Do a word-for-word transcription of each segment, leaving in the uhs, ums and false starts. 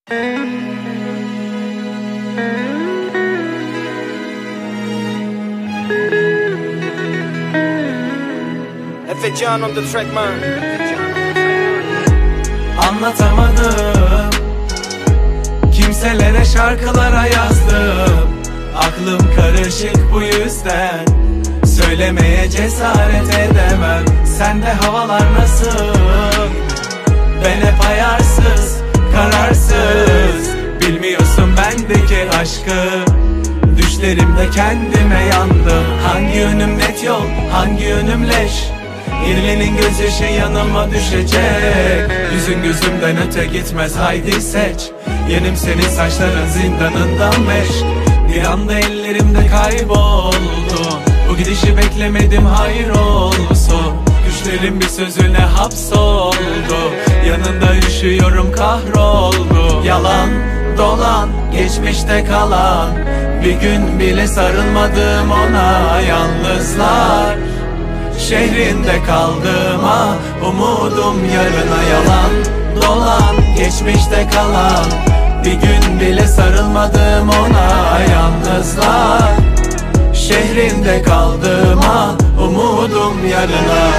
Efe Can on the track man. Anlatamadım, kimselere şarkılara yazdım. Aklım karışık bu yüzden söylemeye cesaret edemem. Sende havalar nasıl? Ben hep ayarsız, kararsız. Bilmiyorsun bendeki aşkı. Düşlerimde kendime yandım. Hangi yönüm net yol, hangi yönüm leş? İrlinin gözyaşı yanıma düşecek. Yüzün gözümden öte gitmez, haydi seç. Yenim senin saçların zindanından meş. Bir anda ellerimde kayboldu. Bu gidişi beklemedim, hayır olsun. Düşlerim bir sözüne hapsoldu. Yanında üşüyorum, kahroldu. Yalan dolan, geçmişte kalan. Bir gün bile sarılmadım ona. Yalnızlar şehrinde kaldım, ah umudum yarına. Yalan dolan, geçmişte kalan. Bir gün bile sarılmadım ona. Yalnızlar şehrinde kaldım, ah umudum yarına.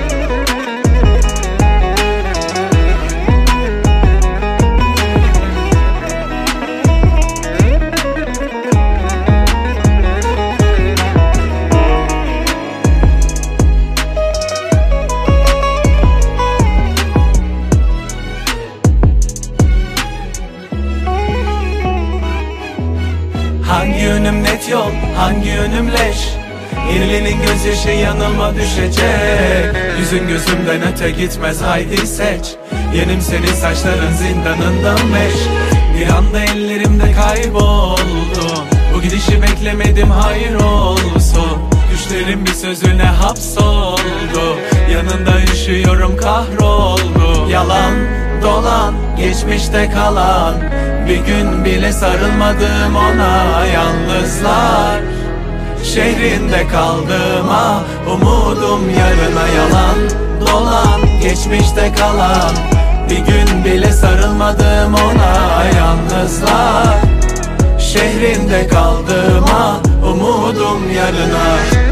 Hangi yönüm net yol, hangi yönüm leş? İrlinin gözyaşı yanıma düşecek. Yüzün gözümden öte gitmez, haydi seç. Yenim senin saçların zindanından meş. Bir anda ellerimde kayboldu. Bu gidişi beklemedim, hayır olsun. Düşlerim bir sözüne hapsoldu. Yanında üşüyorum, kahroldu. Yalan dolan, geçmişte kalan. Bir gün bile sarılmadım ona. Yalnızlar şehrinde kaldım, ah umudum yarına. Yalan dolan, geçmişte kalan. Bir gün bile sarılmadım ona. Yalnızlar şehrinde kaldım, ah umudum yarına.